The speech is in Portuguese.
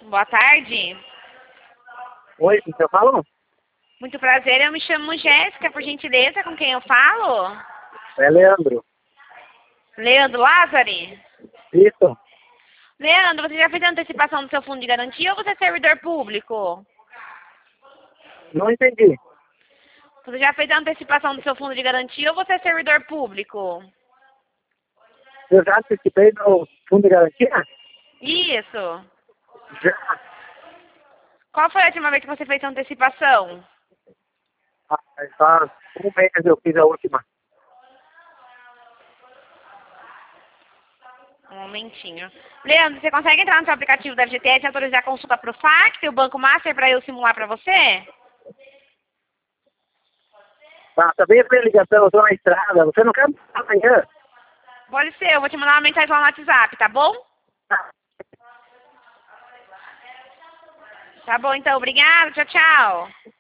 Boa tarde. Oi, eu falo? Muito prazer, eu me chamo Jéssica, por gentileza, com quem eu falo? É Leandro. Leandro Lázari? Isso. Leandro, você já fez a antecipação do seu fundo de garantia ou você é servidor público? Não entendi. Você já fez a antecipação do seu fundo de garantia ou você é servidor público? Eu já participei do Fundo de Garantia? Isso. Já. Qual foi a última vez que você fez a antecipação? Faz um mês eu fiz a última. Um momentinho. Leandro, você consegue entrar no seu aplicativo da FGTS e autorizar a consulta para o fax e o Banco Master para eu simular para você? Tá bem a ligação, eu tô na estrada. Você não quer amanhã? Pode ser, eu vou te mandar uma mensagem lá no WhatsApp, tá bom? Tá bom, então. Obrigada. Tchau, tchau.